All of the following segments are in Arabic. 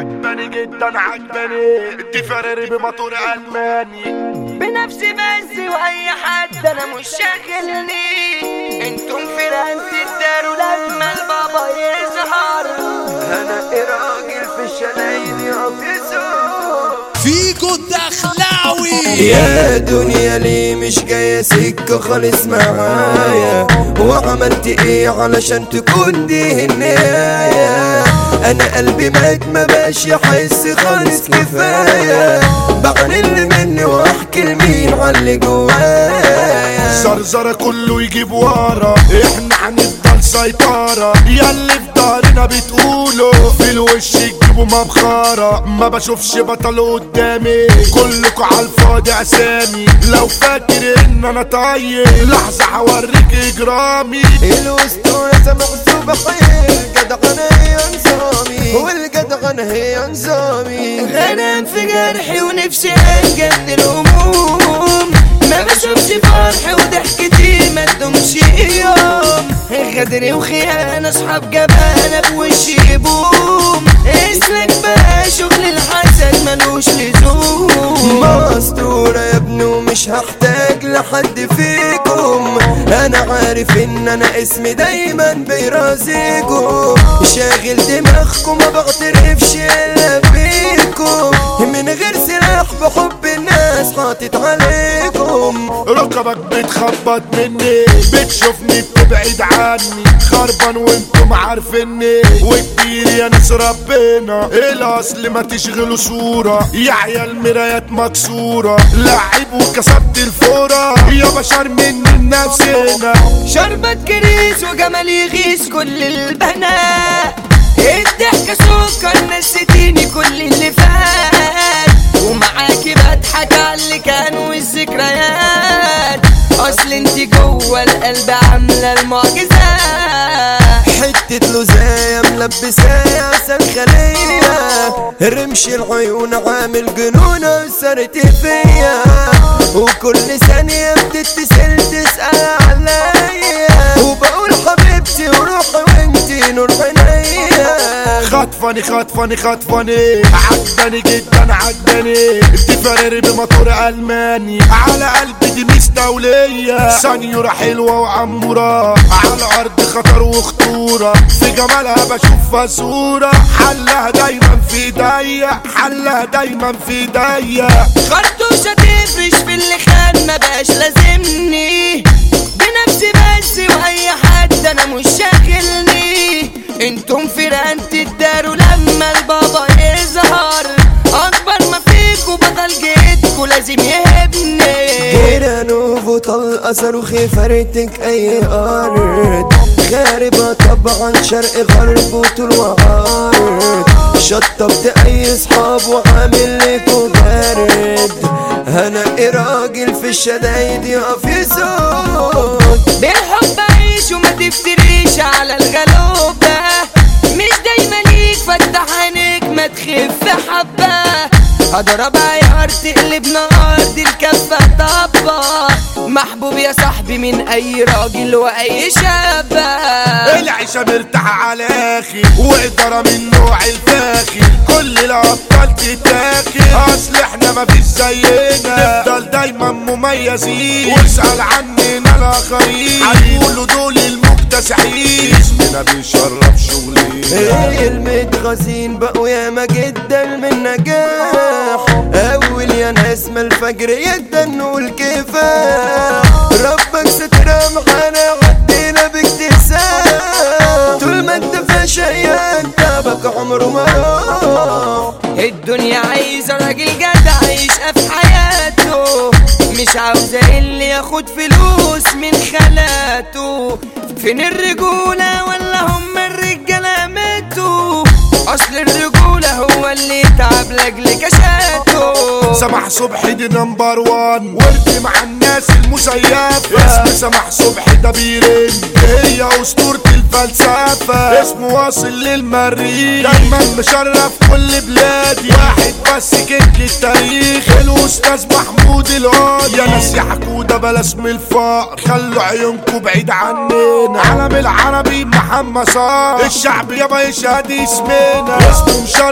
عجباني جدا عجباني دي فراري بموتور الماني بنفسي بس واي حد انا مش شاغلني. انتم فرقة الدار لما البابا يظهر انا راجل في الشلايين يقفزوا فيكو الدخلاوي. يا دنيا ليه مش جاية سكة خالص معايا؟ وعملت ايه علشان تكون دي النهاية؟ انا قلبي مات ما بقاش يحس خالص كفاية. بعن اللي مني واحكي لمين عاللي جوايا. زرزرة كله يجيب ورا احنا هنفضل سيطرة. ياللي في دارنا بتقولوا في الوش تجيبوا مبخرة. ما بشوفش بطل قدامي كلكوا عالفاضي اسامي. لو فاكر ان انا طيب لحظة هوريك اجرامي. الوسطوية محسوبة خير جدعنا هي نظامي والجدعنا هي نظامي. غنم في جرحي ونفسي انجد الهموم. ما بشوفش فرح وضحكتي ما تدومش يوم. غدري وخيانة اصحاب جبانة بوشي بوم. اسلك بقى شغل الحسد ملوش لزوم. مستورة يا ابني ومش هحتاج لحد فيكم. انا عارف ان انا اسمي دايما بيرازيكم. شاغل دماغكم ما بعترفش الا بيكم. من غير سلاح بحب الناس حاطط عليكم. ركبك بتخبط مني بتشوفني بتبعد عني. خربان وانتم عارفيني وكبير يا ناس ربنا. الاصل ما تشغلوا صورة يا عيال مرايات مكسورة. لعب وكسبت الفورة يا بشر من نفسنا. شربت كريس وجمال يغيس كل البنات. الضحكة سكر نستيني كل اللي فات. ومعاكي بضحك على اللي كان والذكريات. اصل انتي جوه القلب عاملة المعجزات. حتة لوزاية ملبسايا عسل خلية. رمش العيون عامل جنونة وسرت فيا. وكل ثانية بتتصل تسأل عليا. وبقول حبيبتي وروحي وانتي نور عينيا. خطفاني خطفاني خطفاني عجباني جدا عجباني دي فراري بموتور الماني. على قلبي دي مستولية سنيورة حلوة وعمورة. على الارض خطر وخطورة في جمالها بشوفها صورة. حلها دايما في ايديا حلها دايما في ايديا. خرطوشة تفرش في اللي خان ما بقاش لازمني. بنفسي بس واي حد انا مش شاغلني. انتم فرقة الدار لما البابا يظهر. اكبر ما فيكوا بطل جيتكوا لازم يهبني. هنا نوفو طلقة صاروخي فرتك اي ارض. خاربة طبعا شرق غرب وطول وعرض. شطبت اي صحاب وعامل لكوا بارد. انا راجل في الشدايد يقف يسود. بالحب عيش وما تفتريش على الغلوبة. مش دايما ليك فتح عينيك ما تخف حبة. هضرب عيار تقلب نار دي الكفة طبة. محبوب يا صاحبي من اي راجل واي شابة. العيشة مرتاحة على اخي وإدارة من نوع الفاخر. كل الابطال تتاكل اصل احنا مفيش زينا. نفضل دايما مميزين واسأل عننا الاخرين. هيقولوا دول المكتسحين اسمنا بيشرف شغلنا. المتغازين بقوا ياما جدا من نجاح. اول يا ناس ما الفجر يدنوا الكفاح. ربك سترة معانا عدينا باكتساح. طول ما انت في شيان تابك عمره ما راح. الدنيا عايزة راجل جدع يشقى في حياته. مش عاوزة اللي ياخد فلوس من خالاته. فين الرجولة ولا هم الرجالة ماتوا؟ اصل الرجولة هو اللي يتعب لاجل كشاته. سمح صبحي دي نمبر وان وردي مع الناس المزيفة. اسم سمح صبحي ده بيرن هي اسطورة الفلسفة. اسمه واصل للمريخ دايما مشرف كل بلادي. واحد بس كيك التاريخ الاستاذ محمود العود. يا ناس يا حكودة بلاش من الفقر خلوا عيونكوا بعيد عننا. علم العربي محمد صار الشعب يابا يشهد اسمنا. اسمه مشرف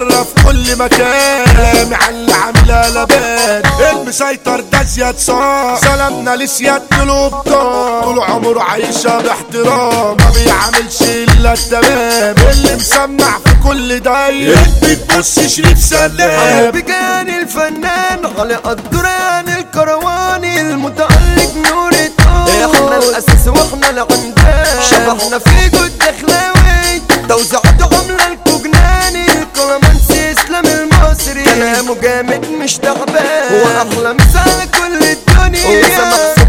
كل مكان كلامي عن اللي عاملها لبان المسيطر ده زياد صار سلامنا لسيادة الابطال طول عمره عايشة باحترام ما بيعملش الا التمام اللي مسمع في كل داير بتبص شريف سلام بجان الفنان على الدران الكرواني المتألق نور الطول احنا الاساس واحنا العمدان شبحنا في جود دخلاوي توزيعته عملة الكوجناني الكلامنسي اسلام المصري كلامه جامد مش تعبان هو احلى مثال كل الدنيا